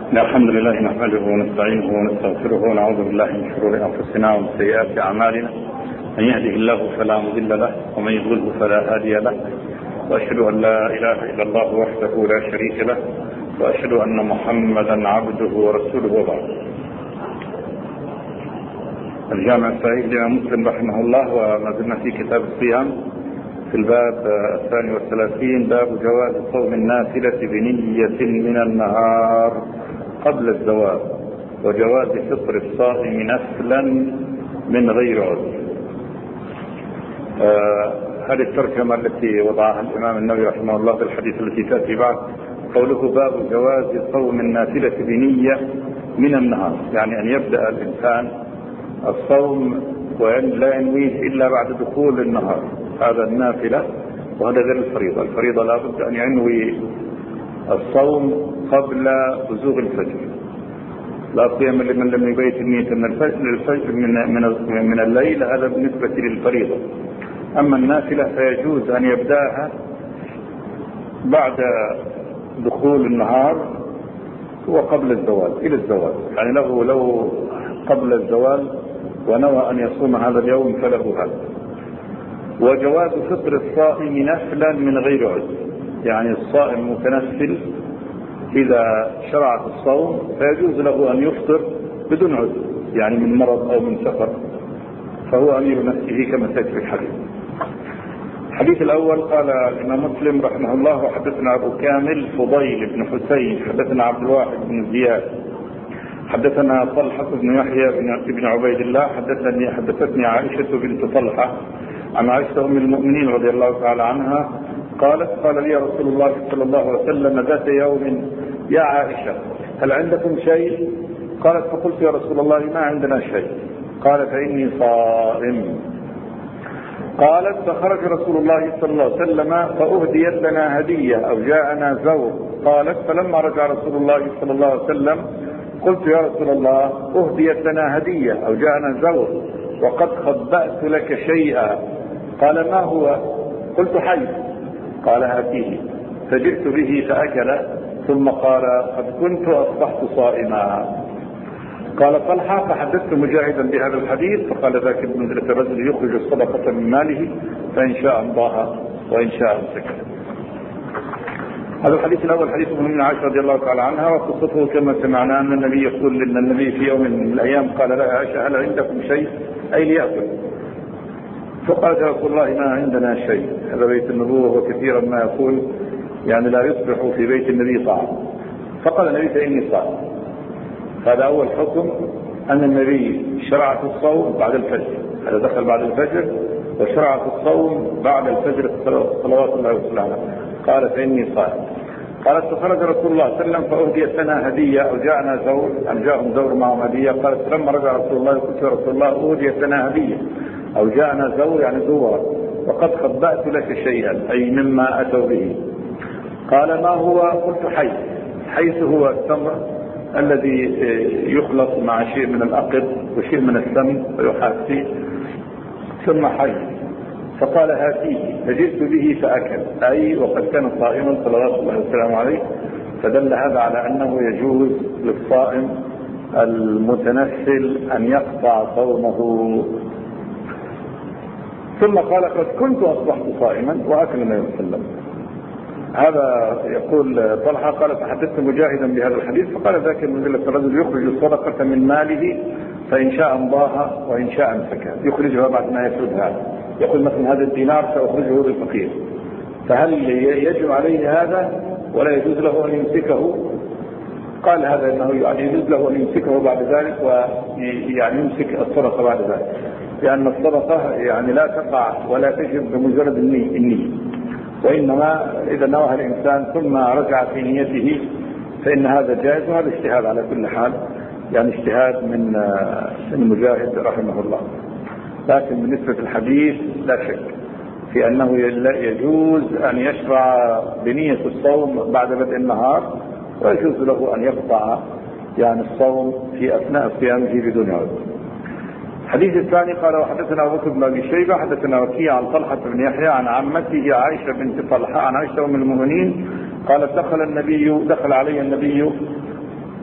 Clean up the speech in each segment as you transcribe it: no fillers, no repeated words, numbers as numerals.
الحمد لله نحمده ونستعينه ونستغفره ونعوذ بالله من شرور أنفسنا ومن سيئات أعمالنا. من يهده الله فلا مضل له ومن يضلله فلا هادي له، وأشهد أن لا إله إلا الله وحده لا شريك له، وأشهد أن محمدا عبده ورسوله وبعد. الجامع الصحيح لإمام مسلم رحمه الله، وما زلنا في كتاب الصيام في الباب 32 باب جواز صوم النافلة بنية من النهار قبل الزوال، وجواز فطر الصائم نفلا من غير عذر. هذه الترجمة التي وضعها الإمام النووي رحمه الله في الحديث التي تأتي بعد، قوله باب جواز صوم النافلة بنية من النهار، يعني أن يبدأ الإنسان الصوم ولا ينويه إلا بعد دخول النهار، هذا النافلة وهذا غير الفريضة. الفريضة لا بد أن ينوي الصوم قبل بزوغ الفجر، لا صيام لمن لم يبيت النية من الليل، هذا بالنسبة للفريضة. أما النافلة فيجوز أن يبدأها بعد دخول النهار وقبل الزوال إلى الزوال، يعني لو قبل الزوال ونوى أن يصوم هذا اليوم فله هذا. وجواز فطر الصائم نفلا من غير عذر، يعني الصائم متنفل إذا شرع في الصوم فيجوز له أن يفطر بدون عذر، يعني من مرض أو من سفر، فهو أمير نفسه كما سيأتي في الحديث. الحديث الأول قال الإمام مسلم رحمه الله: وحدثنا أبو كامل فضيل بن حسين حدثنا عبد الواحد بن زياد حدثنا طلحة بن يحيى بن عبيد الله حدثتني عائشة بنت طلحة عن عائشة أم المؤمنين رضي الله تعالى عنها قالت: قال لي رسول الله صلى الله عليه وسلم ذات يوم: يا عائشة هل عندكم شيء؟ قالت: فقلت: يا رسول الله ما عندنا شيء. قال: فإني صائم. قالت: فخرج رسول الله صلى الله عليه وسلم فأهديت لنا هدية أو جاءنا زور. قالت: فلما رجع رسول الله صلى الله عليه وسلم قلت: يا رسول الله أهديت لنا هدية أو جاءنا زور وقد خبأت لك شيئا. قال: ما هو؟ قلت: حي. قال: هاتيه. فجئت به فأكل، ثم قال: قد كنت أصبحت صائما. قال طلحة: فحدثت مجاهدا بهذا الحديث فقال: ذاك الرجل يخرج الصدقة من ماله فإن شاء امضاها وإن شاء امسكها. هذا الحديث الأول حديث من عائشة رضي الله تعالى عنها، وقصته كما سمعنا أن النبي يقول لأن النبي في يوم من الأيام قال لها: عائشة هل عندكم شيء أي ليأكل؟ فقالت: يا رسول الله ما عندنا شيء. هذا بيت النبوة، وكثيرا ما يقول يعني لا يصبح في بيت النبي طعام. فقال النبي: فإني صائم. هذا أول حكم، أن النبي شرع في الصوم بعد الفجر، هذا دخل بعد الفجر وشرع في الصوم بعد الفجر صلوات الله وسلامه. قال: فإني صائم. قالت: فخرج رسول الله صلى الله عليه وسلم فأهديت لنا هدية أو جاءنا زور، يعني جاءهم زور معهم هدية. قالت: لما رجع رسول الله قلت: يا رسول الله أهديت لنا هدية أو جاءنا زور، يعني زورا، وقد خبأت لك شيئا أي مما أتوا به. قال: ما هو؟ قلت: حي. حيث هو التمر الذي يخلط مع شيء من الأقط وشيء من السمن ويحاسي، ثم حي. فقال: هاتيه. فجئت به فأكل، أي وقد كان صائما صلوات الله وسلامه عليه. فدل هذا على أنه يجوز للصائم المتنفل أن يقطع صومه. ثم قال: قد كنت أصبحت صائما، وأكل النبي صلى الله عليه وسلم. هذا يقول طلحة قال: فحدثت مجاهدا بهذا الحديث فقال: ذاك الرجل يخرج الصدقة من ماله فإن شاء امضاها وإن شاء امسكها، يخرجها بعد ما يفردها. يقول مثلا: هذا الدينار سأخرجه للفقير، فهل يجب عليه هذا ولا يجوز له أن يمسكه؟ قال: هذا أنه يعني يجوز له أن يمسكه بعد ذلك، ويعني يمسك الصدقة بعد ذلك، لأن الصدقة يعني لا تقع ولا تجب بمجرد النية، وإنما إذا نواها الإنسان ثم رجع في نيته فإن هذا جائز، وهذا اجتهاد على كل حال، يعني اجتهاد من مجاهد رحمه الله. لكن بالنسبة للحديث لا شك في أنه يجوز أن يشرع بنية الصوم بعد بدء النهار، ويجوز له أن يقطع يعني الصوم في أثناء صيامه بدون عذر. الحديث الثاني قال: وحدثنا أبو بكر بن أبي شيبة حدثنا وكيع عن طلحة بن يحيى عن عمته عائشة بنت طلحة عن عائشة أم المؤمنين قالت: دخل علي النبي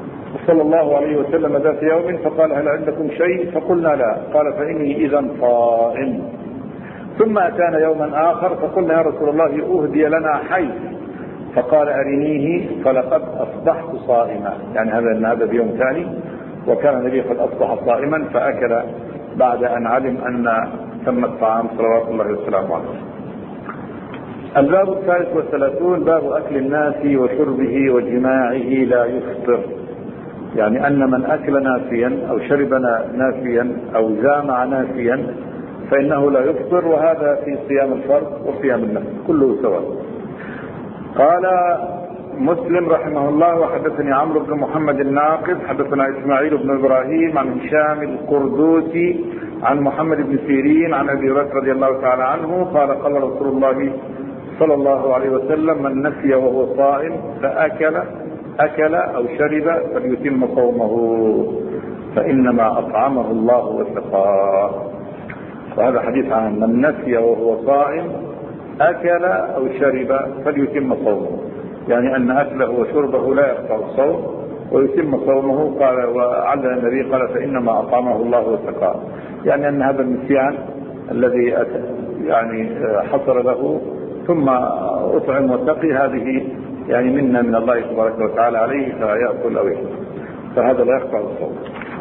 صلى الله عليه وسلم ذات يوم فقال هل عندكم شيء؟ فقلنا لا. قال فإني إذا صائم. ثم أتانا يوما آخر فقلنا يا رسول الله أهدي لنا حي، فقال أرنيه فلقد أصبحت صائما، يعني هذا بيوم ثاني، وكان النبي قد أصبح صائما فأكل بعد أن علم أن تم الطعام صلوات الله وسلامه عليه. الباب 33 باب أكل الناس وشربه وجماعه لا يفطر، يعني أن من أكل ناسيا أو شرب ناسيا أو جامع ناسيا فإنه لا يفطر، وهذا في صيام الفرض وصيام النفل كله سواء. قال مسلم رحمه الله وحدثني عمرو بن محمد الناقد حدثنا إسماعيل بن إبراهيم عن هشام القردوسي عن محمد بن سيرين عن أبي هريرة رضي الله تعالى عنه قال قال رسول الله صلى الله عليه وسلم من نسي وهو صائم فأكل أو شرب فليتم صومه فإنما أطعمه الله وسقاه. وهذا حديث عن من نسي وهو صائم أكل أو شرب فليتم صومه، يعني أن أكله وشربه لا يقطع الصوم ويتم صومه. قال وعلى النبي قال فإنما أطعمه الله وسقاه، يعني أن هذا النسيان الذي يعني حصل له ثم أطعم وسقي هذه يعني منا من الله تبارك وتعالى عليه فيأكل أو يشرب، فهذا لا يقطع الصوم.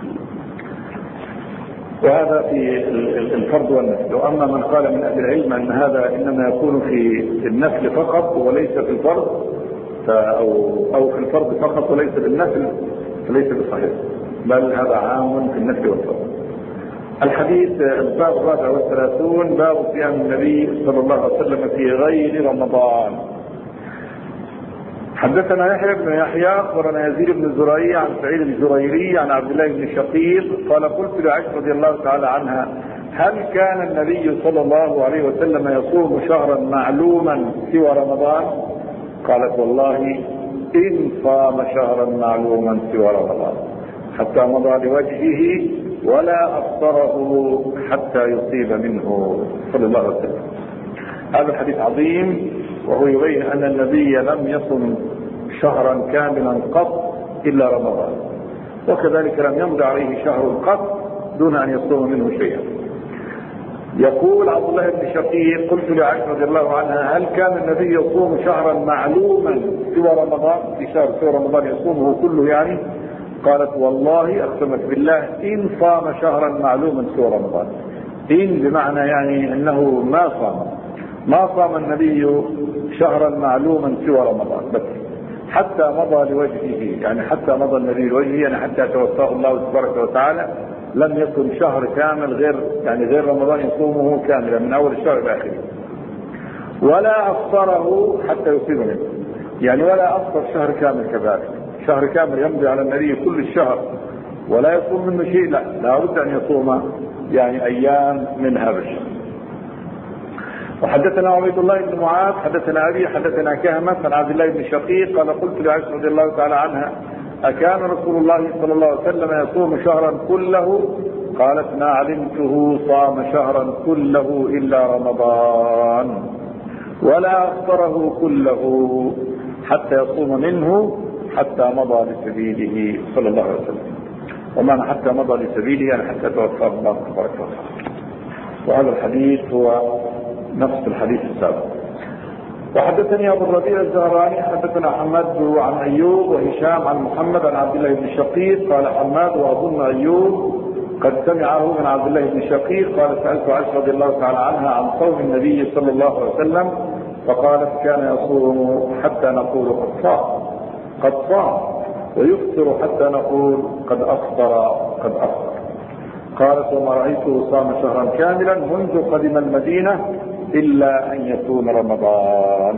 وهذا في الفرض والنفل. وأما من قال من أهل العلم أن هذا إنما يكون في النفل فقط وليس في الفرض أو في الفرض فقط وليس بالنفل فليس بصحيح، بل هذا عام في النفل والفرض. الحديث الباب 34 باب صيام النبي صلى الله عليه وسلم في غير رمضان. حدثنا يحيى بن يحيى اخبرنا يزيد بن زريع عن سعيد الجريري عن عبد الله بن شقيق قال قلت لعائشة رضي الله تعالى عنها هل كان النبي صلى الله عليه وسلم يصوم شهرا معلوما سوى رمضان؟ قالت والله إن صام شهرا معلوما سوى رمضان حتى مضى لوجهه ولا أفطره حتى يصيب منه صلى الله عليه وسلم. هذا الحديث عظيم، وهو يبين أن النبي لم يصم شهرا كاملا قط إلا رمضان، وكذلك لم يمض عليه شهر قط دون أن يصوم منه شيئا. يقول عبد الله بن شقيق قلت لعائشة رضي الله عنها هل كان النبي يصوم شهرا معلوما سوى رمضان، في شهر سوى رمضان يصومه كله يعني؟ قالت والله أقسمت بالله إن صام شهرا معلوما سوى رمضان. إن بمعنى يعني أنه ما صام النبي شهرا معلوما سوى رمضان بس حتى مضى لوجهه، يعني حتى مضى النبي لوجهه، يعني حتى توفاه الله تبارك وتعالى لم يكن شهر كامل غير رمضان يصومه كاملا من اول الشهر الى اخره. ولا افطره حتى يصيب منه، يعني ولا افطر شهر كامل كذلك، شهر كامل يمضي على النبي كل الشهر ولا يصوم منه شيء، لا بد ان يصوم يعني ايام من هذا الشهر. وحدثنا عبيد الله بن معاذ حدثنا ابي حدثنا كهمة عن عبد الله بن شقيق قال قلت لعائشة رضي الله تعالى عنها أكان رسول الله صلى الله عليه وسلم يصوم شهرا كله؟ قالت ما علمته صام شهرا كله إلا رمضان ولا أفطره كله حتى يصوم منه حتى مضى لسبيله صلى الله عليه وسلم. ومعنى حتى مضى لسبيله يعني حتى توفى الله تبارك وتعالى. وهذا الحديث هو نفس الحديث السابق. وحدثني ابو الربيع الزهراني حدثنا حماد عن ايوب وهشام عن محمد عن عبد الله بن شقيق قال حماد واظن ايوب قد سمعه من عبد الله بن شقيق قال سالت عائشة رضي الله تعالى عنها عن صوم النبي صلى الله عليه وسلم فقالت كان يصوم حتى نقول قد صام ويفطر حتى نقول قد افطر. قالت وما رايته صام شهرا كاملا منذ قدم المدينه إلا أن يكون رمضان.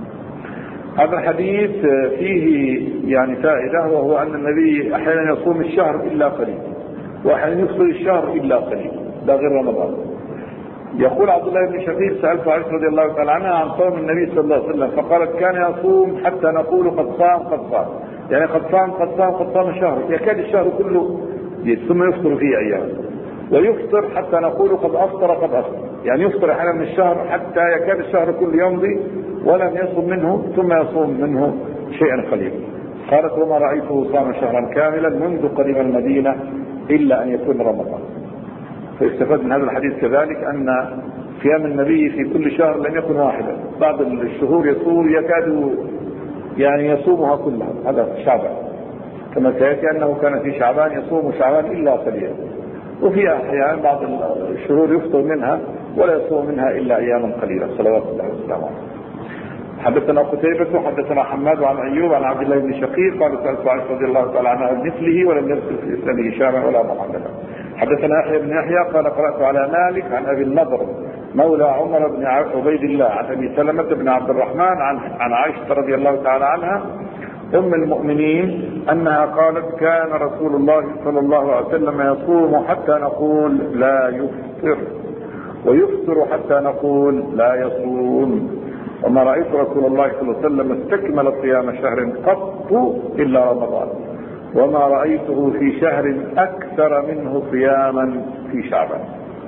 هذا الحديث فيه يعني فائدة، وهو أن النبي أحيانا يصوم الشهر إلا قليل وأحيانا يفطر الشهر إلا قليل، ده غير رمضان. يقول عبد الله بن شقيق سألت عائشة رضي الله تعالى عنها عن صوم النبي صلى الله عليه وسلم فقالت كان يصوم حتى نقول قد صام، يعني قد صام شهر، يكاد الشهر كله ثم يفطر فيه أيام، ويفطر حتى نقول قد أفطر، يعني يفطر احيانا من الشهر حتى يكاد الشهر كله يمضي ولم يصوم منه ثم يصوم منه شيئا قليلا. قالت وما رأيته صام شهرا كاملا منذ قدم المدينة إلا أن يكون رمضان. فاستفاد من هذا الحديث كذلك أن صيام النبي في كل شهر لم يكن واحدا، بعض الشهور يصوم يكاد يعني يصومها كلها، هذا شعبان كما سيأتي أنه كان في شعبان يصوم شعبان إلا قليلا، وفي أحيان بعض الشهور يفطر منها ولا يصوم منها إلا أياما قليلة صلوات الله وسلامه عليه. حدثنا قتيبة حدثنا حماد عن أيوب عن عبد الله بن شقيق قال سألت عائشة رضي الله تعالى عنها بمثله ولم يذكر في الإسلام هشاما ولا محمدا. حدثنا يحيى بن يحيى قال قرأت على مالك عن أبي النضر مولى عمر بن عبيد الله عن أبي سلمة بن عبد الرحمن عن عائشة رضي الله تعالى عنها أم المؤمنين أنها قالت كان رسول الله صلى الله عليه وسلم يصوم حتى نقول لا يفطر ويفطر حتى نقول لا يصوم، وما رأيت رسول الله صلى الله عليه وسلم استكمل صيام شهر قط إلا رمضان، وما رأيته في شهر أكثر منه صياما في شعبان.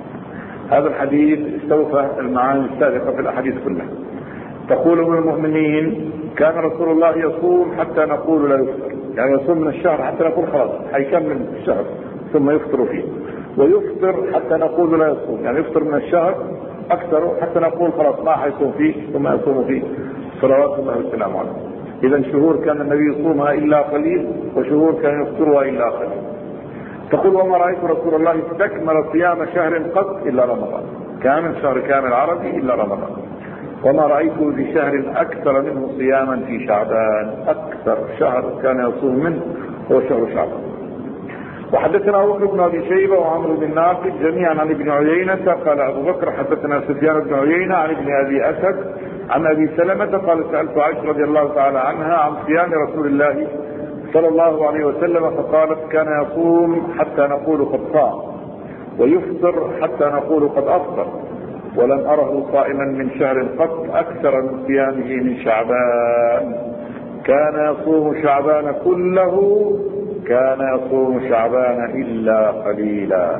هذا الحديث استوفى المعاني السابقة في الأحاديث كلها. تقول أم المؤمنين كان رسول الله يصوم حتى نقول لا يفطر، يعني يصوم من الشهر حتى نقول خلاص حيكمل الشهر ثم يفطر فيه، ويفطر حتى نقول لا يصوم، يعني يفطر من الشهر أكثر حتى نقول خلاص ما حيصوم فيه ثم يصوم فيه صلوات الله وسلامه عليه. إذا شهور كان النبي يصومها إلا قليل وشهور كان يفطرها إلا قليل. تقول وما رأيت رسول الله استكمل صيام شهر قط إلا رمضان، كامل شهر كامل عربي إلا رمضان، وما رأيته في شهر أكثر منه صياما في شعبان، أكثر شهر كان يصوم منه هو شهر شعبان. وحدثنا أبو بكر بن أبي شيبة وعمرو بن ناقد جميعا عن ابن عيينة قال أبو بكر حدثنا سفيان بن عيينة عن ابن أبي أسد عن أبي سلمة قال سألت عائشة رضي الله تعالى عنها عن صيام رسول الله صلى الله عليه وسلم فقالت كان يصوم حتى نقول قد صام ويفطر حتى نقول قد أفطر، ولم أره صائما من شهر قط أكثر من صيامه من شعبان، كان يصوم شعبان كله، كان يصوم شعبان إلا قليلا.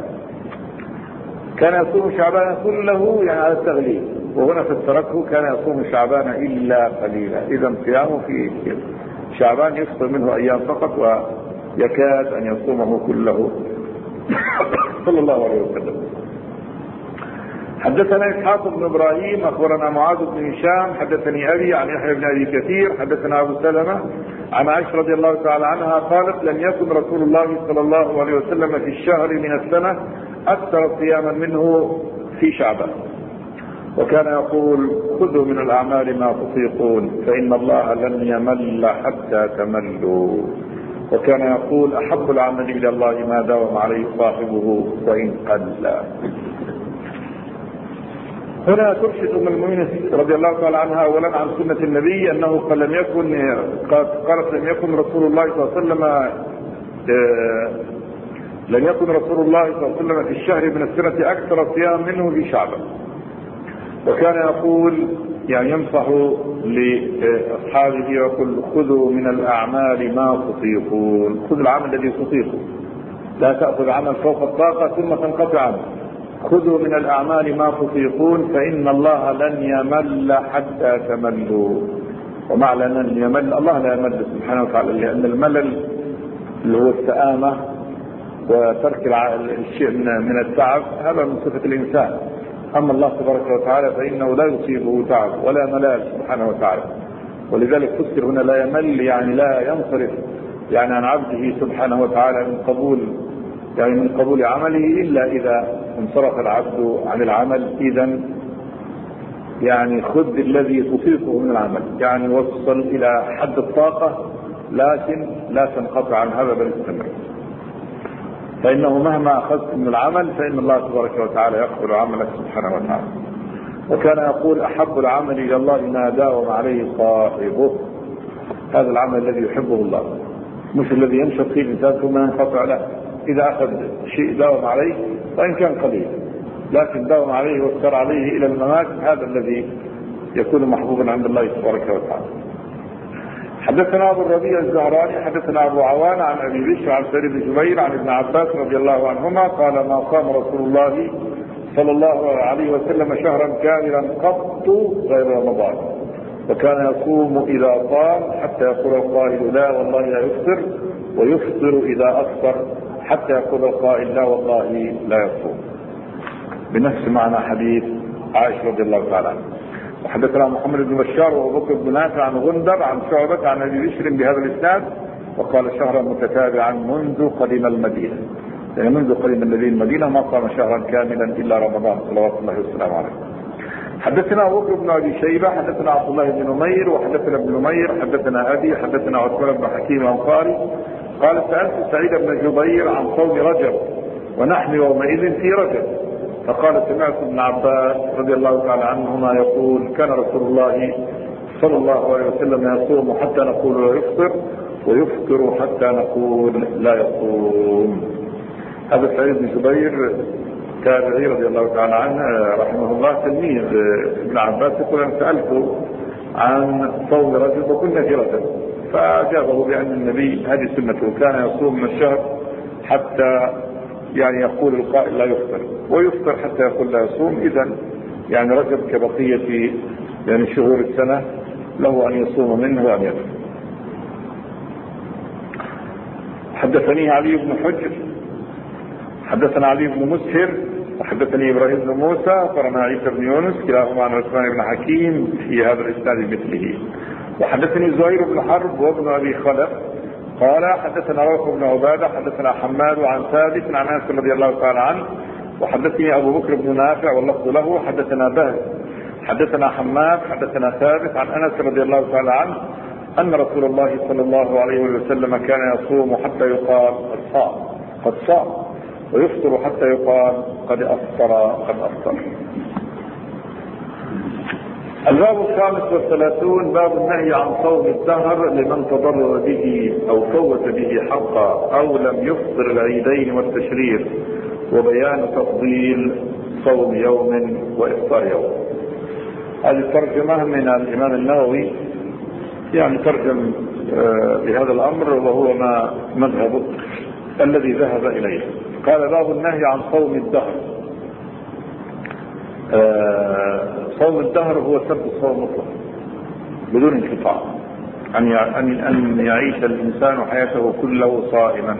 كان يصوم شعبان كله يعني على التغليب، وهنا فسرته كان يصوم شعبان إلا قليلا، إذا صيامه في شعبان يفطر منه أيام فقط ويكاد أن يصومه كله صلى الله عليه وسلم. حدثنا إسحاق بن إبراهيم أخبرنا معاذ بن هشام حدثني أبي عن يحيى بن أبي كثير حدثنا أبو سلمة عن عائشة رضي الله تعالى عنها قالت لم يكن رسول الله صلى الله عليه وسلم في الشهر من السنة أكثر صياما منه في شعبان، وكان يقول خذوا من الأعمال ما تطيقون فإن الله لن يمل حتى تملوا، وكان يقول أحب العمل إلى الله ما داوم عليه صاحبه وإن قل. هنا ترشد أم المؤمنين رضي الله تعالى عنها أولا عن سنة النبي أنه قالت لم يكن رسول الله صلى الله عليه وسلم لم يكن رسول الله صلى الله عليه وسلم في الشهر من السنة أكثر صيام منه في شعبان، وكان يقول يعني ينصح لأصحابه ويقول خذوا من الأعمال ما تطيقون، خذوا العمل الذي تطيقه، لا تأخذ عمل فوق الطاقة ثم تنقطع عنه، خذوا من الأعمال ما تطيقون فإن الله لن يمل حتى تملوا. ومعنى لن يمل، الله لا يمل سبحانه وتعالى، لأن الملل اللي هو السآمة وترك الشيء من التعب هذا من صفة الإنسان، أما الله تبارك وتعالى فإنه لا يصيبه تعب ولا ملال سبحانه وتعالى، ولذلك فسر هنا لا يمل يعني لا ينصرف يعني عن عبده سبحانه وتعالى من قبول عمله إلا إذا انصرف العبد عن العمل. إذا يعني خذ الذي تطيقه من العمل، يعني وصل إلى حد الطاقة لكن لا تنقطع عن هذا بل استمر، فإنه مهما أخذت من العمل فإن الله تبارك وتعالى يقبل عملك سبحانه وتعالى. وكان يقول أحب العمل إلى الله ما داوم عليه صاحبه، هذا العمل الذي يحبه الله، مش الذي ينشط فيه الإنسان ثم ينقطع، لا، إذا أخذ شيء داوم عليه وإن كان قليل لكن داوم عليه واستر عليه إلى الممات، هذا الذي يكون محبوبا عند الله تبارك وتعالى. حدثنا أبو الربيع الزهراني حدثنا أبو عوان عن أبي بشر عن سعيد بن جبير عن ابن عباس رضي الله عنهما قال ما صام رسول الله صلى الله عليه وسلم شهرا كاملا قط غير رمضان، وكان يصوم إذا صام حتى يقول القائل لا والله لا يفطر، ويفطر إذا أفطر حتى يقول القائل لا والله لا يصوم، بنفس معنى حديث عائشة رضي الله تعالى عنها. وحدثنا محمد بن بشار وابو بكر بن نافع عن غندر عن شعبة عن ابي بشر بهذا الاسناد، وقال شهرا متتابعا منذ قدم المدينة، يعني منذ قدم النبي المدينة ما قام شهرا كاملا الا رمضان صلوات الله وسلامه عليه. حدثنا ابو بكر بن ابي شيبة حدثنا عبد الله بن نمير وحدثنا ابن نمير حدثنا ابي حدثنا عثمان بن حكيم الانصاري قال سألت سعيد بن جبير عن صوم رجب ونحن يومئذ في رجب، فقال سمعت ابن عباس رضي الله تعالى عنهما يقول كان رسول الله صلى الله عليه وسلم يصوم حتى نقول لا يفطر، ويفطر حتى نقول لا يصوم. هذا سعيد بن جبير تابعي رضي الله تعالى عنه رحمه الله تلميذ ابن عباس، يقول انا سألته عن صوم رجب وكنا في رجب، فأجابه بأن النبي هذه سنته كان يصوم من الشهر حتى يعني يقول القائل لا يفطر، ويفطر حتى يقول لا يصوم. إذا يعني رجب كبقية يعني شهور السنة له أن يصوم منه وأن يفطر. حدثني علي بن حجر حدثنا علي بن مسهر وحدثني إبراهيم بن موسى وقرنا عيسى بن يونس كلاهما عن عثمان بن حكيم في هذا الإسناد مثله. وحدثني زهير بن حرب وابن أبي خلف قال حدثنا روح بن عبادة حدثنا حماد عن ثابت عن انس رضي الله تعالى عنه، وحدثني ابو بكر بن نافع واللفظ له حدثنا بهز حدثنا حماد حدثنا ثابت عن انس رضي الله تعالى عنه ان رسول الله صلى الله عليه وسلم كان يصوم حتى يقال قد صام ويفطر حتى يقال قد افطر. الباب 35 باب النهي عن صوم الدهر لمن تضرر به او فوت به حقا او لم يفطر العيدين والتشريق، وبيان تفضيل صوم يوم وافطار يوم. هذه الترجمة من الامام النووي، يعني ترجم بهذا الامر وهو ما مذهبه الذي ذهب اليه. قال باب النهي عن صوم الدهر. صوم الدهر هو ترك الصوم مطلقا بدون انقطاع، أن يعيش الإنسان حياته كله صائما.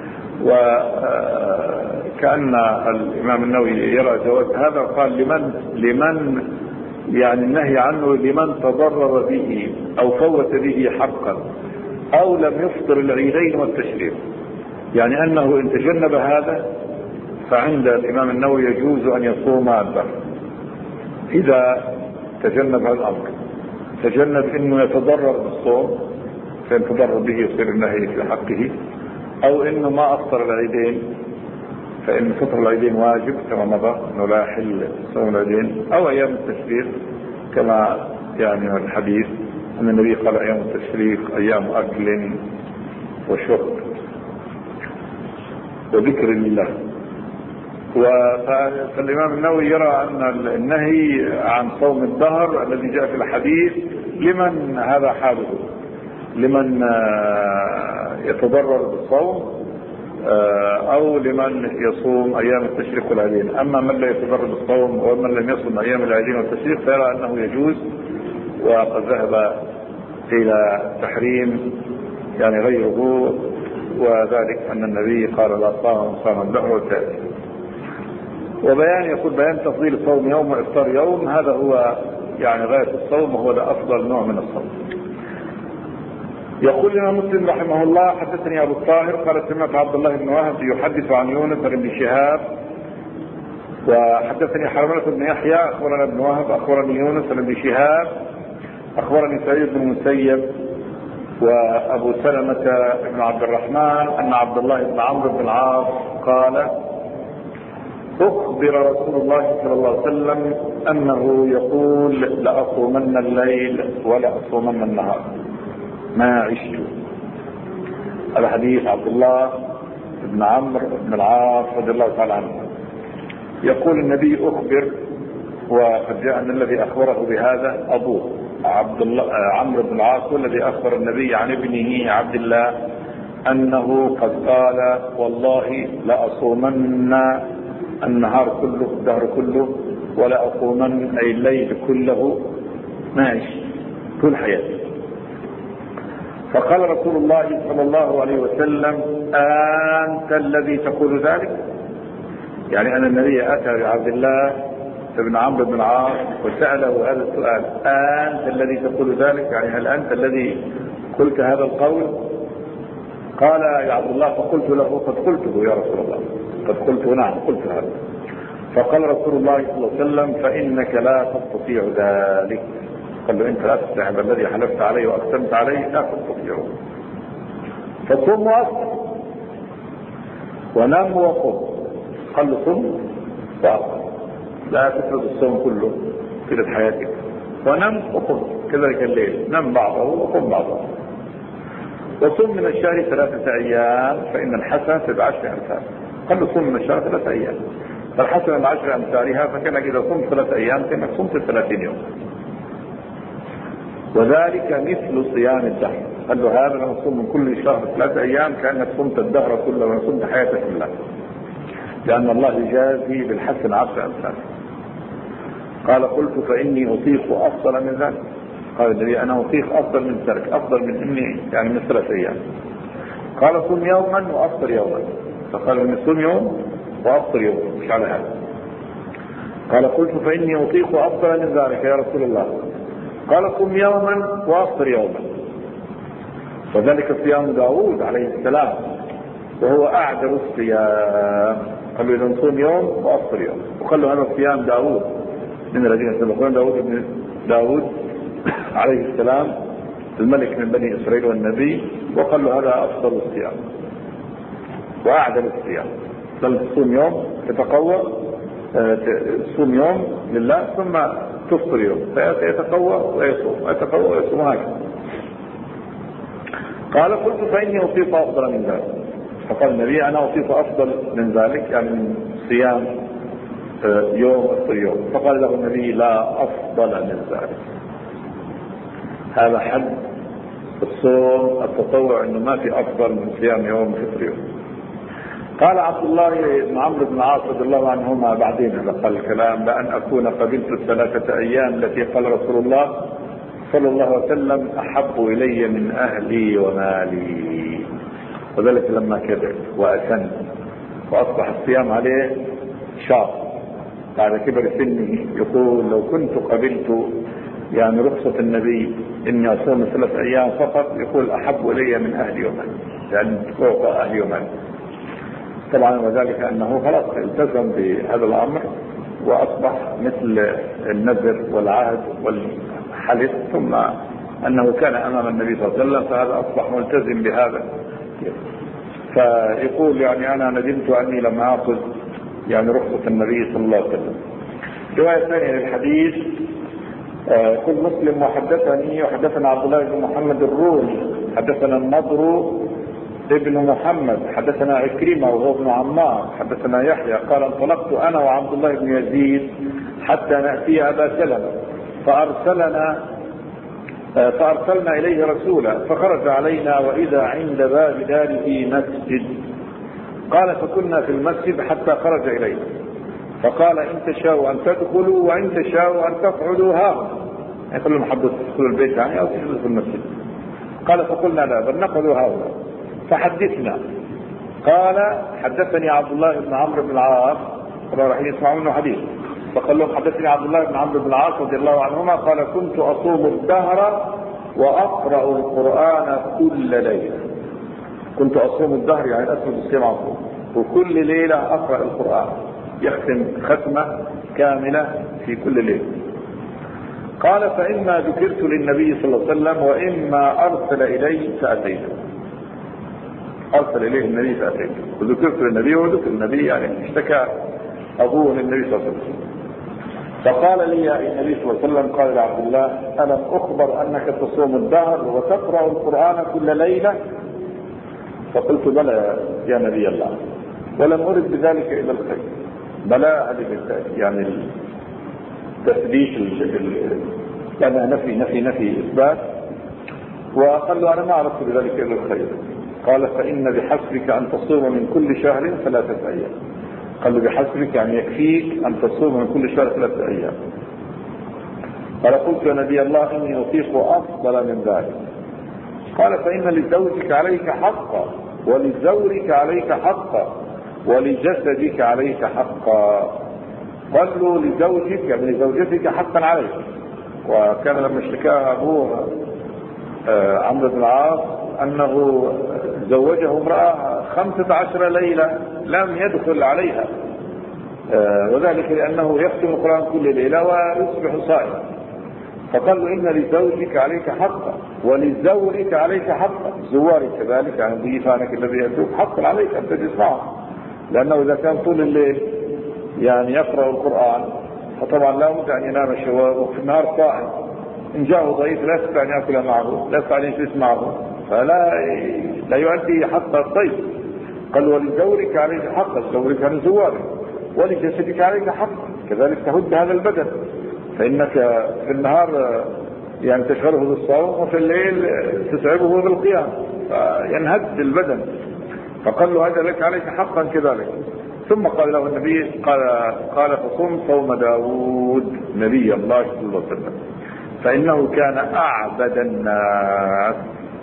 وكأن الإمام النووي يرى جواز هذا، قال لمن يعني النهي عنه لمن تضرر به أو فوت به حقا أو لم يفطر العيدين والتشريق، يعني أنه إن تجنب هذا فعند الإمام النووي يجوز أن يصوم الدهر. إذا تجنب هذا الأمر، تجنب أنه يتضرر بالصوم فإن تضرر به يصير النهي في حقه، أو أنه ما أفطر العيدين فإن فطر العيدين واجب كما مضى أنه لا يحل صوم العيدين، أو أيام التشريق كما يعني الحديث أن النبي قال أيام التشريق أيام أكل وشرب وذكر لله. فالإمام النووي يرى أن النهي عن صوم الدهر الذي جاء في الحديث لمن هذا حاله، لمن يتضرر بالصوم أو لمن يصوم أيام التشريق والعيدين. أما من لا يتضرر بالصوم ومن لم يصوم أيام العيدين والتشريق فيرى أنه يجوز، وقد ذهب إلى تحريم يعني غيره، وذلك أن النبي قال لا صام الدهر والتأتي. وبيان يقول بيان تفضيل صوم يوم وإفطار يوم، هذا هو يعني غاية الصوم، وهو ده أفضل نوع من الصوم. يقول لنا مسلم رحمه الله حدثني أبو الطاهر قال سمعت عبد الله بن وهب يحدث عن يونس بن شهاب وحدثني حرملة بن يحيى أخبرنا ابن وهب أخبرني يونس بن شهاب أخبرني سعيد بن المسيب وأبو سلمة بن عبد الرحمن أن عبد الله بن عمرو بن العاص قال أخبر رسول الله صلى الله عليه وسلم أنه يقول لأصومن الليل ولا أصومن النهار ما عشت. هذا حديث عبد الله بن عمرو بن العاص رضي الله تعالى عنه. يقول النبي أخبر، وقد جاء أن الذي أخبره بهذا أبوه عبد الله عمرو بن العاص الذي أخبر النبي عن ابنه عبد الله أنه قد قال والله لأصومن النهار كله الدهر كله ولا أصومن أي الليل كله ماشي. طول حياته. فقال رسول الله صلى الله عليه وسلم: أنت الذي تقول ذلك؟ يعني أن النبي أتى بعبد الله بن عمرو بن العاص وسأله هذا السؤال: أنت الذي تقول ذلك؟ يعني هل أنت الذي قلت هذا القول؟ قال يا عبد الله: فقلت له: قد قلته يا رسول الله، قد قلته. نعم قلت هذا. فقال رسول الله صلى الله عليه وسلم: فإنك لا تستطيع ذلك. قال له: أنت لا تستطيع الذي حلفت عليه وأقسمت عليه، لا تستطيعه. فصم وأفطر ونم وقم. قال له: صم وأفطر، لا تفرض الصوم كله في حياتك، ونم وقم كذلك الليل، نم بعضه وقم بعضه. وصم من الشهر 3 أيام فإن الحسنة ب10 أمثال. قال له: صم من الشهر 3 أيام، فالحسنة ب10 أمثالها، فكانك إذا صمت 3 أيام كأنك صمت 30 يوم. وذلك مثل صيام الدهر. قال له: هذا لما تصوم من كل شهر 3 أيام كأنك صمت الدهر كله وصمت حياتك كلها، لأن الله يجازي بالحسن 10 أمثال. قال: قلت: فإني أطيق أفضل من ذلك. قال النبي: أنا أطيق أفضل من ذلك، أفضل من إني يعني من 3 أيام. قال: صم يوما وأفطر يوما. فقال: من صم يوم وأفطر يوم، مش على هذا. قال: قلت: فإني أطيق أفضل من ذلك يا رسول الله. قال: صم يوما وأفطر يوما. وذلك صيام داود عليه السلام، وهو أعدل الصيام. قال له: إذا صوم يوم وأفطر يوم. وقال له: هذا صيام داود من الذين سبقون، داود عليه السلام الملك من بني إسرائيل والنبي. وقال له: هذا أفضل الصيام وأعدل الصيام. بل تصوم يوم تتقوى، تصوم يوم لله ثم تفطر يوم، فيتقوى ويصوم ويتقوى ويصوم هكذا. قال: قلت: فإني أطيق أفضل من ذلك. فقال النبي: أنا أطيق أفضل من ذلك، يعني من صيام يوم أفطر يوم. فقال له النبي: لا أفضل من ذلك. هذا حد الصوم التطوع، انه ما في افضل من صيام يوم فطر يوم. قال عبد الله بن عمرو بن العاص رضي الله عنهما بعدين هذا قال الكلام: لأن أكون قبلت 3 أيام التي قال رسول الله صلى الله عليه وسلم أحب إلي من أهلي ومالي. وذلك لما كبر وأسن وأصبح الصيام عليه شاق بعد كبر سنه، يقول: لو كنت قبلت يعني رخصة النبي إني أصوم 3 أيام فقط، يقول: أحب إلي من أهلي ومالي، يعني فوق أهلي ومالي. طبعا وذلك أنه خلاص التزم بهذا الأمر وأصبح مثل النذر والعهد والحلف، ثم أنه كان أمام النبي صلى الله عليه وسلم، فهذا أصبح ملتزم بهذا. فيقول: يعني أنا ندمت أني لم أخذ يعني رخصة النبي صلى الله عليه وسلم. رواية ثانية للحديث: كل مسلم وحدثنا عبد الله بن محمد الرومي، حدثنا النضر ابن محمد، حدثنا عكرمة وهو ابن عمار، حدثنا يحيى قال: انطلقت أنا وعبد الله بن يزيد حتى نأتي أبا سلمة فأرسلنا إليه رسولا، فخرج علينا وإذا عند باب داره مسجد. قال: فكنا في المسجد حتى خرج إليه، فقال: إن تشاءوا أن تدخلوا وإن تشاءوا أن تقعدوا هاهنا. يقول لهم: حبوا تدخلوا البيت يعني أو تجلسوا في المسجد. قال: فقلنا: لا، بل نقعد هاهنا. فحدثنا. قال: حدثني عبد الله بن عمرو بن العاص، راح يسمعوا منه حديث. فقال لهم: حدثني عبد الله بن عمرو بن العاص رضي الله عنهما قال: كنت أصوم الدهر وأقرأ القرآن كل ليلة. كنت أصوم الدهر يعني أسمد الصيام عصوم، وكل ليلة أقرأ القرآن، يختم ختمة كاملة في كل ليلة. قال: فإما ذكرت للنبي صلى الله عليه وسلم وإما أرسل إليه فأتيته. أرسل إليه النبي فأتيته، وذكرت للنبي وذكر النبي يعني اشتكى أبوه للنبي صلى الله عليه وسلم. فقال لي النبي صلى الله عليه وسلم: قال لعبد الله: ألم أخبر أنك تصوم الدهر وتقرأ القرآن كل ليلة؟ فقلت: بلى يا نبي الله، ولم أرد بذلك إلا الخير. بلى هذه يعني تثبيت يعني نفي إثبات. وقال له: أنا ما أردت بذلك إلا الخير. قال: فإن بحسبك أن تصوم من كل شهر 3 أيام. قال له: بحسبك يعني يكفيك أن تصوم من كل شهر 3 أيام. قال قلت يا نبي الله إني أطيق أفضل من ذلك. قال فإن لزوجك عليك حقا ولزورك عليك حقا ولجسدك عليك حقا. قال له لزوجك يعني لزوجتك حقا عليك. وكان لما اشتكاها أبوه عمرو بن العاص أنه زوجه امرأة 15 ليلة لم يدخل عليها، وذلك لأنه يختم القرآن كل ليلة ويصبح صائما. فقال له إن لزوجك عليك حقا ولزورك عليك حقا، زوارك كذلك يعني ضيفانك الذي يأتوك حقا عليك أن تسمعه، لأنه إذا كان طول الليل يعني يقرأ القرآن فطبعا لا بد أن ينام الشباب وفي النهار صائم، إن جاءه ضيف لا يستطيع أن يأكل معه لا يستطيع أن يجلس معه فلا يؤدي حق الضيف. قال ولزورك عليك حقا، زورك عن زوارك، ولجسدك عليك حقا، كذلك تهد هذا البدن، فإنك في النهار يعني تشغله بالصوم وفي الليل تتعبه بالقيام فينهد البدن. فقال له هذا لك عليك حقا كذلك. ثم قال له النبي قال فصم صوم داود نبي الله صلى الله عليه وسلم فإنه كان أعبد الناس.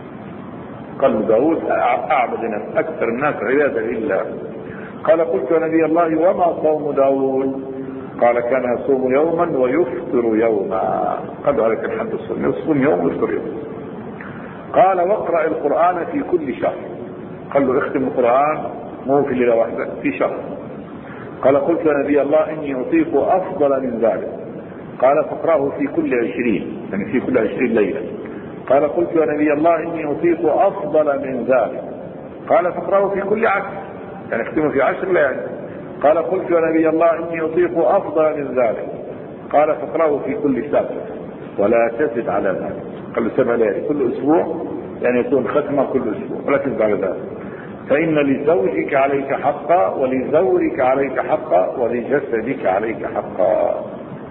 قال داود أعبد الناس أكثر الناس عبادة لله. قال قلت يا نبي الله وما صوم داود؟ قال كان يصوم يوما ويفطر يوما. قد عليك الحد الصوم، يصوم يوم ويفطر يوم. قال واقرأ القرآن في كل شهر. قال له اختم القرآن مو في ليلة واحدة في شهر. قال قلت يا نبي الله إني أطيق أفضل من ذلك. قال فاقرأه في كل 20 يعني في كل 20 ليلة. قال قلت يا نبي الله إني أطيق أفضل من ذلك. قال فاقرأه في كل 10 يعني اختمه في 10 ليالي. قال قلت يا نبي الله إني أطيق أفضل من ذلك. قال فاقرأه في كل 7 ولا تزد على ذلك. قال له 7 ليالي كل أسبوع يعني يكون ختمة كل أسبوع ولا تزد على ذلك. فإن لزوجك عليك حقا ولزورك عليك حقا ولجسدك عليك حقا.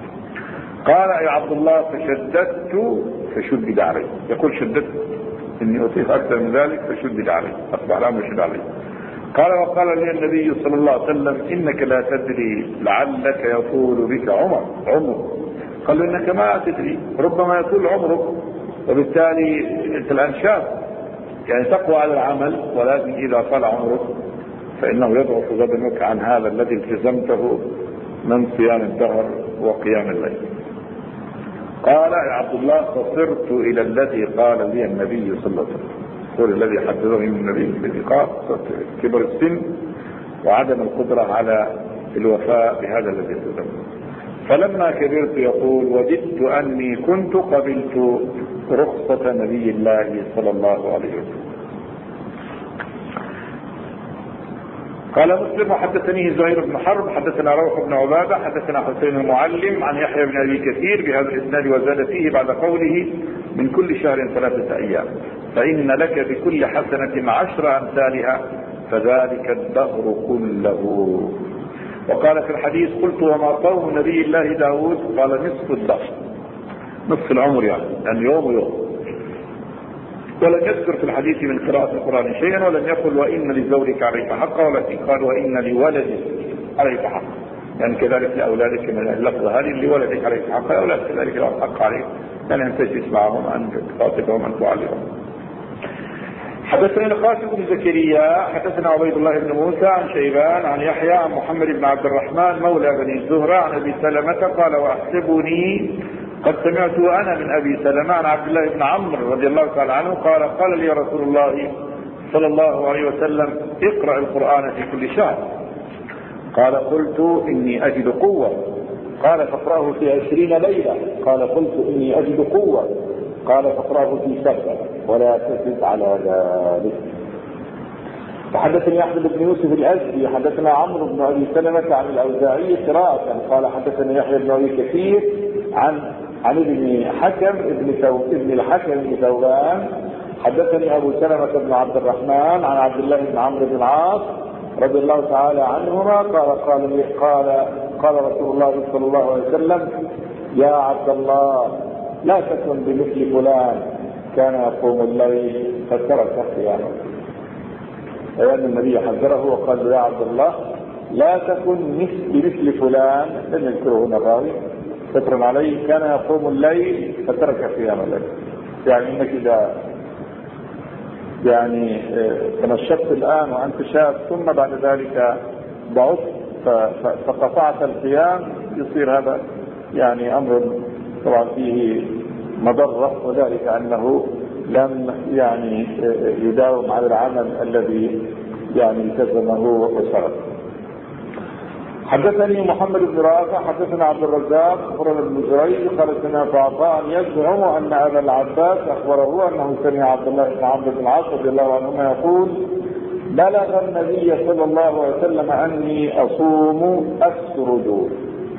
قال يا عبد الله فشددت فشدد علي. يقول شددت إني أطيق أكثر من ذلك فشدد علي، أصبح الأمر شدد علي. قال وقال لي النبي صلى الله عليه وسلم إنك لا تدري لعلك يطول بك عمرك. قال له إنك ما تدري ربما يطول عمرك، وبالتالي أنت الآن شاب يعني تقوى على العمل، ولكن إذا طال عمرك فإنه يضعف بدنك عن هذا الذي التزمته من صيام الدهر وقيام الليل. قال يا عبد الله فصرت إلى الذي قال لي النبي صلى الله عليه وسلم، قول الذي حدثني من النبي الذي قال كبر السن وعدم القدرة على الوفاء بهذا الذي التزمته. فلما كبرت يقول وددت أني كنت قبلت رخصة نبي الله صلى الله عليه وسلم. قال مسلم وحدثنيه زهير بن حرب حدثنا روح بن عبادة حدثنا حسين المعلم عن يحيى بن أبي كثير بهذا الإسناد وزاد فيه بعد قوله من كل شهر 3 أيام فإن لك بكل حسنة 10 أمثالها فذلك الدهر كله. وقال في الحديث قلت وما صوم نبي الله داود؟ قال نصف الدهر، نصف العمر يعني يوم ويوم. ولم يذكر في الحديث من قراءة القرآن شيئا، ولم يقل وإن لزوجك عليك حقا، ولكن قال وإن لولدك عليك حقا، يعني كذلك لأولادك من اللفظة هذه لولدك عليك حقا، أولاد كذلك لهم حق عليك يعني أن تجلس معهم أن تخاطبهم أن تعلمهم. حدثنا القاسم بن زكريا حدثنا عبيد الله بن موسى عن شيبان عن يحيى عن محمد بن عبد الرحمن مولى بني الزهرة عن أبي سلمة قال وأحسبني قد سمعت أنا من أبي سلمة عن عبد الله بن عمرو رضي الله تعالى عنه قال لي رسول الله صلى الله عليه وسلم اقرأ القرآن في كل شهر. قال قلت إني أجد قوة. قال فاقرأه في 20 ليلة. قال قلت إني أجد قوة. قال فاقرأه في 7 ولا تزد على ذلك. فحدثني أحمد بن يوسف الأزدي حدثنا عمرو بن أبي سلمة عن الأوزاعي قراءة قال حدثني يحيى بن أبي كثير عن ابن حكم ابن الحكم بن ثوبان حدثني أبو سلمة بن عبد الرحمن عن عبد الله بن عمرو بن العاص رضي الله تعالى عنهما قال رسول الله صلى الله عليه وسلم يا عبد الله لا تكن بمثل فلان كان يقوم الليل فترك قيامه. لأن النبي حذره وقال له يا عبد الله لا تكن بمثل فلان، لم يذكره الراوي، سترا عليه كان يقوم الليل فترك قيام الليل. يعني انك اذا يعني تنشطت الان وانت شاب ثم بعد ذلك ضعفت فقطعت القيام يصير هذا يعني امر طبعا فيه مضرة، وذلك انه لم يعني يداوم على العمل الذي يعني التزمه وسرد. حدثني محمد بن رافع حدثنا عبد الرزاق اخبرنا ابن جريج قال سمعت عطاء يزعم ان ابا العباس اخبره انه سمع عبد الله بن عمرو بن العاص رضي الله عنهما يقول بلغ النبي صلى الله عليه وسلم اني اصوم اسرد.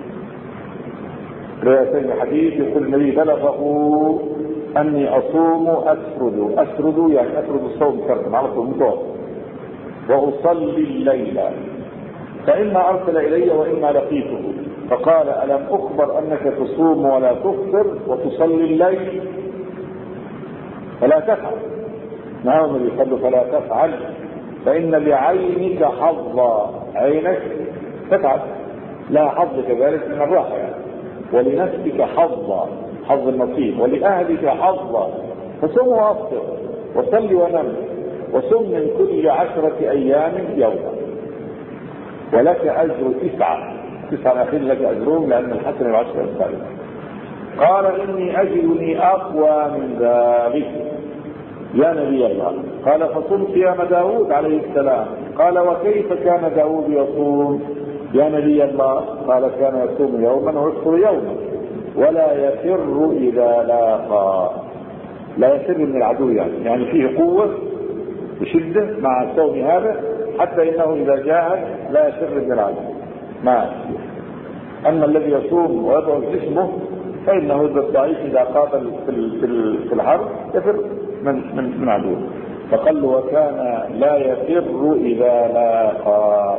روايتين الحديث يقول النبي بلغه اني اصوم اسرد يعني اسرد الصوم كرما على طول متوسط، واصلي الليل فإما أرسل إلي وإما لقيته فقال ألم أخبر أنك تصوم ولا تفطر وتصلي الليل فلا تفعل. نعم النبي فلا تفعل فإن لعينك حظا، عينك تفعل لا حظ كذلك من الراحة يعني. ولنفسك حظا حظ النصيب، ولأهلك حظا فصم وأفطر وصلي ونم وصم من كل 10 أيام يوما ولك أجر 9 أخير لك أجرهم لأن الحسن 10 أمثالها. قال إني أجدني أقوى من ذلك يا نبي الله. قال فصم صيام داود عليه السلام. قال وكيف كان داود يصوم يا نبي الله؟ قال كان يصوم يوما ويفطر يوما ولا يفر إذا لاقى. لا يفر من العدو يعني فيه قوة بشدة مع الصوم هذا حتى انه اذا جاهد لا يفر من العدو. ما اما الذي يصوم ويضعف جسمه فانه الضعيف اذا قاتل في الحرب يفر من عدوه. فقال وكان لا يفر اذا لاقى.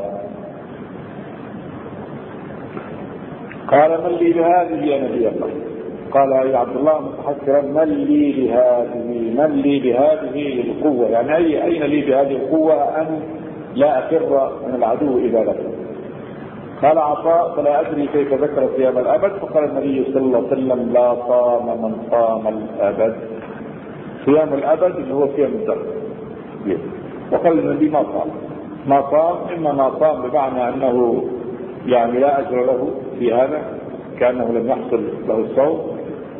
قال من لي بهذه يا نبي الله؟ قال يا عبد الله متحسرا من لي بهذه القوة يعني اين لي بهذه القوة ان لا أفر من العدو إذا لك؟ قال عطاء فلا أدري كيف ذكر صيام الأبد. فقال النبي صلى الله عليه وسلم لا صام من صام الأبد. صيام الأبد اللي هو صيام الدهر. وقال النبي ما صام إما ما صام بمعنى أنه يعني لا أجر له في هذا كأنه لم يحصل له الصوم،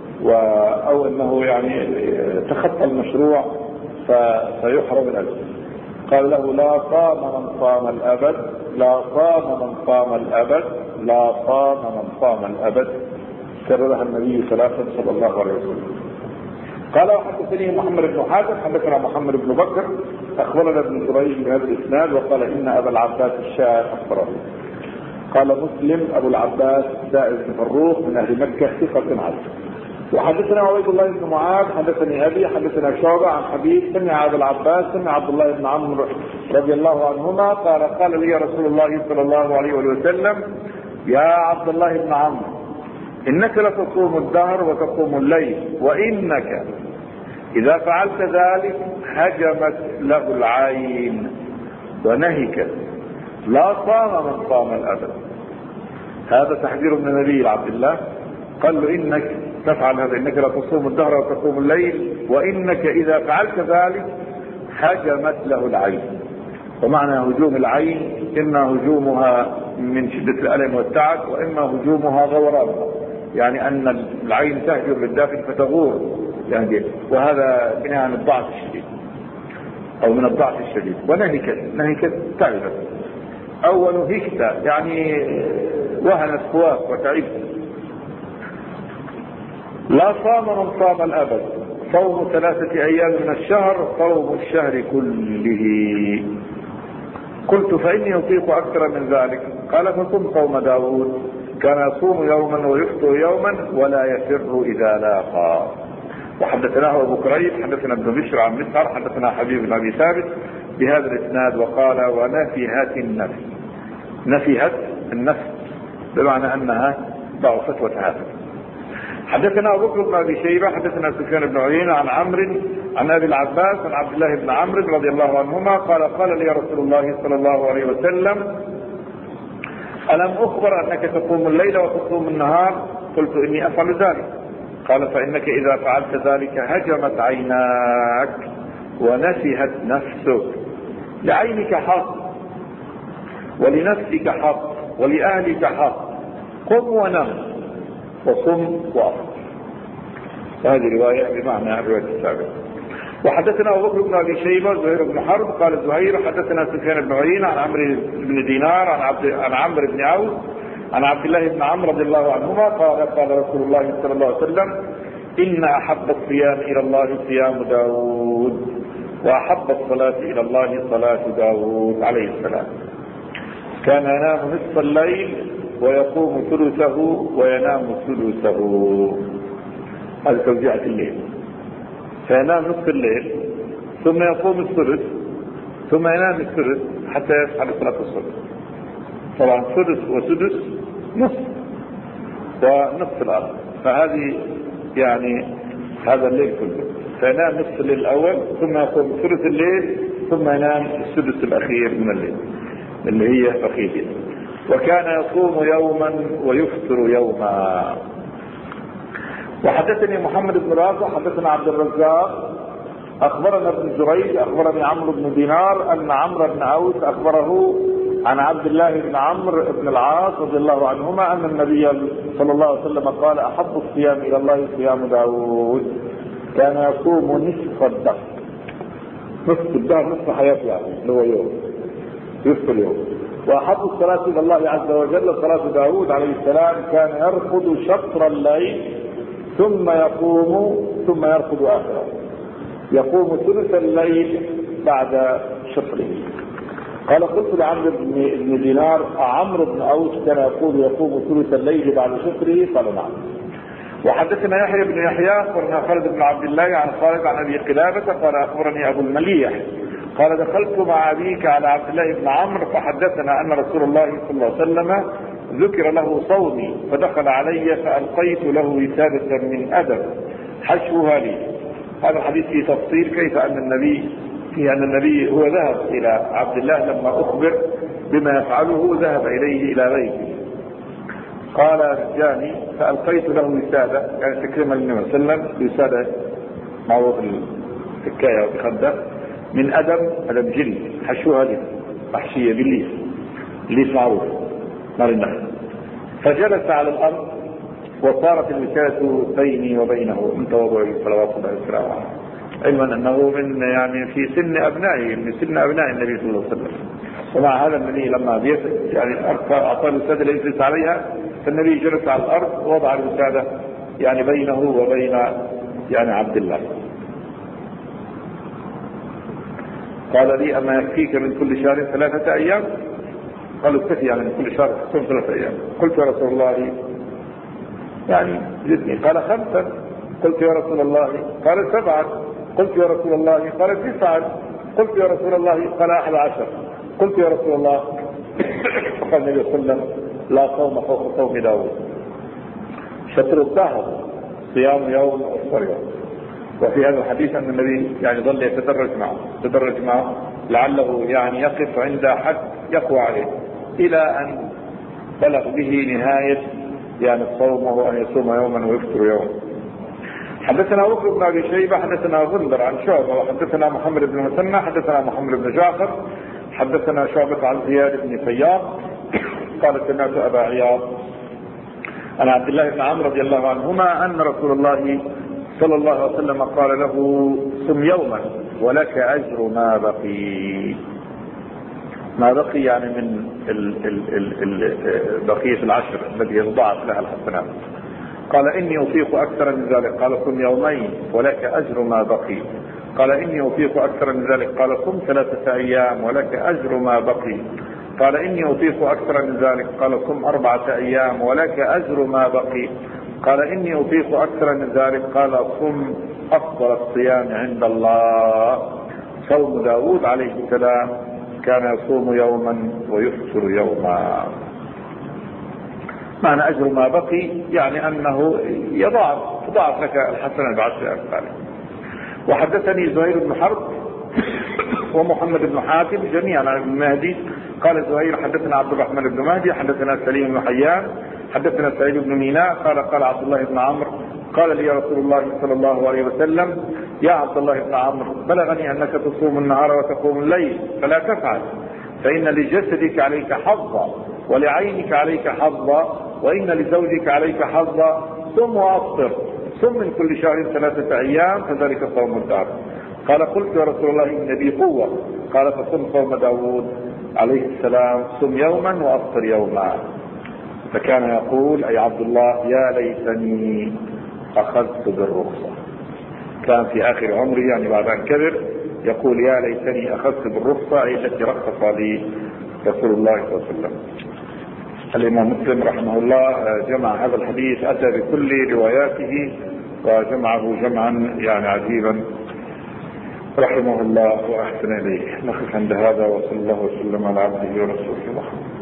أو أنه يعني تخطى المشروع فيحرم الأجر. قال له لا صام من صام الأبد لا صام من صام الأبد لا صام من صام الأبد. كررها النبي صلى الله عليه وسلم. قال وحدثني محمد بن حاتم حدثنا محمد بن بكر أخبرنا ابن جريج بهذا الإسناد وقال إن أبا العباس الشاعر أخبره. قال مسلم أبو العباس سائر بن فروخ من أهل مكة ثقة عدل. وحدثنا عبيد الله بن معاذ حدثني أبي حدثنا شعبة عن حبيب سمع أبا العباس سمع عبد الله بن عمرو رضي الله عنهما قال لي رسول الله صلى الله عليه وسلم يا عبد الله بن عمرو إنك لتصوم الدهر وتقوم الليل وإنك إذا فعلت ذلك هجمت له العين ونهكت لا صام من صام الأبد. هذا تحذير من النبي لعبد الله قال له إنك تفعل هذا إنك لا تصوم الدهر وتقوم الليل وإنك إذا فعلت ذلك هجمت له العين. ومعنى هجوم العين إما هجومها من شدة الألم والتعب وإما هجومها غورانها يعني أن العين تهجم للداخل فتغور يعني وهذا بناء عن الضعف الشديد أو من الضعف الشديد. ونهكت تعبت أو نهكت يعني وهنت قواك وتعبت. لا صام من صام الأبد صوم 3 أيام من الشهر صوم الشهر كله. قلت فإني أطيق أكثر من ذلك. قال فصم صوم داود كان يصوم يوما ويفطر يوما ولا يفر إذا لاقى. وحدثناه أبو كريب حدثنا ابن بشر عن مسعر حدثنا حبيب بن أبي ثابت بهذا الإسناد وقال ونفهت النفس. نفهت النفس بمعنى أنها ضعفت وتهافت. حدثنا أبو بكر بن أبي شيبة حدثنا سفيان بن عيينة عن عمرو عن أبي العباس عن عبد الله بن عمرو رضي الله عنهما قال لي رسول الله صلى الله عليه وسلم ألم أخبر أنك تقوم الليل وتصوم النهار؟ قلت إني أفعل ذلك. قال فإنك إذا فعلت ذلك هجمت عيناك ونسهت نفسك. لعينك حق ولنفسك حق ولأهلك حق، قم ونم وصم وأفطر. هذه رواية بمعنى الرواية السابقة. وحدثنا أبو بكر بن أبي شيبة زهير بن حرب قال زهير حدثنا سفيان بن عيينة عن عمرو بن دينار عن عمرو بن عوف عن عبد الله بن عمرو رضي الله عنهما قال قال رسول الله صلى الله عليه وسلم إن أحب الصيام إلى الله صيام داود وأحب الصلاة إلى الله صلاة داود عليه السلام. كان ينام نصف الليل ويقوم ثلثه وينام ثلثه. هذه توزيعة الليل. فينام نصف الليل ثم يقوم الثلث ثم ينام الثلث حتى يصحى لصلاة الصبح. طبعا ثلث وسدس نصف ونصف الأرض، فهذه يعني هذا الليل كله. فينام نصف الليل الأول ثم يقوم ثلث الليل ثم ينام السدس الأخير من الليل اللي هي بقية. وكان يصوم يوما ويفطر يوما. وحدثني محمد بن رافع حدثنا عبد الرزاق أخبرنا ابن جريج أخبرني عمرو بن دينار أن عمرو بن عوف أخبره عن عبد الله بن عمرو بن العاص رضي الله عنهما أن النبي صلى الله عليه وسلم قال أحب الصيام إلى الله صيام داود كان يصوم نصف الدهر. نصف الدهر نصف حياته يعني اللي هو يوم نصف اليوم. وأحب الصلاة إلى الله عز وجل صلاة داود عليه السلام كان يرقد شطر الليل ثم يقوم ثم يرقد آخره. يقوم ثلث الليل بعد شطره. قال قلت لعمرو بن دينار عمرو بن أوس كان يقوم ثلث الليل بعد شطره؟ قال نعم. وحدثنا يحيى بن يحيى أخبرنا خالد بن عبد الله عن خالد عن أبي قلابة قال أخبرني أبو المليح قال دخلت مع أبيك على عبد الله بن عمرو فحدثنا أن رسول الله صلى الله عليه وسلم ذكر له صومي فدخل علي فألقيت له وسادة من أدب حشوها لي. هذا الحديث فيه تفصيل كيف أن النبي هو ذهب إلى عبد الله لما أخبر بما يفعله ذهب إليه إلى بيته. قال رجاني فألقيت له وسادة يعني تكريما للنبي صلى الله عليه وسلم. وسادة معروف الحكاية وبخدة من أدم جلد حشوها لي محشية بالليف الليف معروف نار النخل. فجلس على الأرض وصارت الوسادة بيني وبينه من تواضع صلوات الله وسلامه علما أنه من يعني في سن أبنائه من سن أبناء النبي صلى الله عليه وسلم. ومع هذا النبي لما يعني أعطى الوسادة ليجلس عليها فالنبي جلس على الأرض ووضع الوسادة يعني بينه وبين يعني عبد الله. قال لي أما يكفيك من كل شهر 3 أيام؟ قالوا اكتفي يعني من كل شهر تصوم 3 أيام. قلت يا رسول الله يعني زدني. قال 5. قلت يا رسول الله. قال 7. قلت يا رسول الله. قال 9. قلت يا رسول الله. قال 11. قلت يا رسول الله. قال النبي صلى الله عليه وسلم لا صوم فوق صوم داود. شطر الدهر صيام يوم وافطار يوم. وفي هذا الحديث أن النبي يعني ظل يتدرج معه لعله يعني يقف عند حد يقوى عليه إلى أن بلغ به نهاية يعني الصوم وهو أن يصوم يوما ويفطر يوما. حدثنا بكر بن أبي شيبة حدثنا غندر عن شعبة وحدثنا محمد بن مسنى حدثنا محمد بن جعفر حدثنا شعبة عن زياد بن فياض قال سمعت أبا عياض عن عبد الله بن عمرو رضي الله عنهما أن رسول الله صلى الله عليه وسلم قال له صم يوما ولك أجر ما بقي يعني من بقية العشر الذي يضاعف لها الحسنات. قال إني أطيق أكثر من ذلك. قال صم يومين ولك أجر ما بقي. قال إني أطيق أكثر من ذلك. قال صم 3 أيام ولك أجر ما بقي. قال إني أطيق أكثر من ذلك. قال صم 4 أيام ولك أجر ما بقي. قال إني أطيق أكثر من ذلك. قال صم أفضل الصيام عند الله صوم داود عليه السلام كان يصوم يوما ويفطر يوما. معنى أجر ما بقي يعني أنه يضاعف لك الحسنة ب10 أمثاله. وحدثني زهير بن حرب ومحمد بن حاتم جميعا عن ابن مهدي قال زهير حدثنا عبد الرحمن بن مهدي حدثنا سليم بن حيان حدثنا سعيد بن ميناء قال عبد الله بن عمرو قال لي رسول الله صلى الله عليه وسلم يا عبد الله بن عمرو بلغني انك تصوم النهار وتقوم الليل فلا تفعل، فان لجسدك عليك حظا ولعينك عليك حظا وان لزوجك عليك حظا، صم وافطر، صم من كل شهر 3 أيام فذلك صوم الدهر. قال قلت يا رسول الله ان بي قوه، قال فصم صوم داود عليه السلام، صم يوما وافطر يوما. فكان يقول اي عبد الله يا ليتني اخذت بالرخصه، كان في اخر عمري يعني بعد ان كبر يقول يا ليتني اخذت بالرخصه اي التي رخص لي رسول الله صلى الله عليه وسلم. الامام مسلم رحمه الله جمع هذا الحديث، اتى بكل رواياته وجمعه جمعا يعني عجيبا رحمه الله واحسن اليه. نقف عند هذا وصلى الله وسلم على عبده ورسوله محمد.